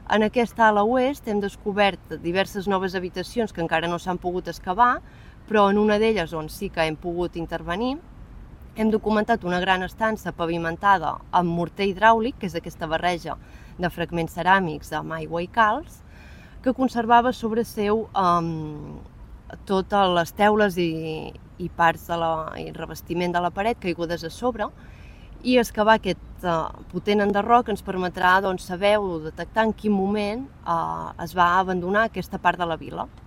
En aquesta ala oest hem descobert diverses noves habitacions que encara no s'han pogut excavar, però en una d'elles on sí que hem pogut intervenir, hem documentat una gran estança pavimentada amb morter hidràulic, que és aquesta barreja de fragments ceràmics amb aigua i calç, que conservava sobre seu totes les teules i parts i revestiment de la paret caigudes a sobre, i excavar aquest potent enderroc ens permetrà saber o detectar en quin moment es va abandonar aquesta part de la vila.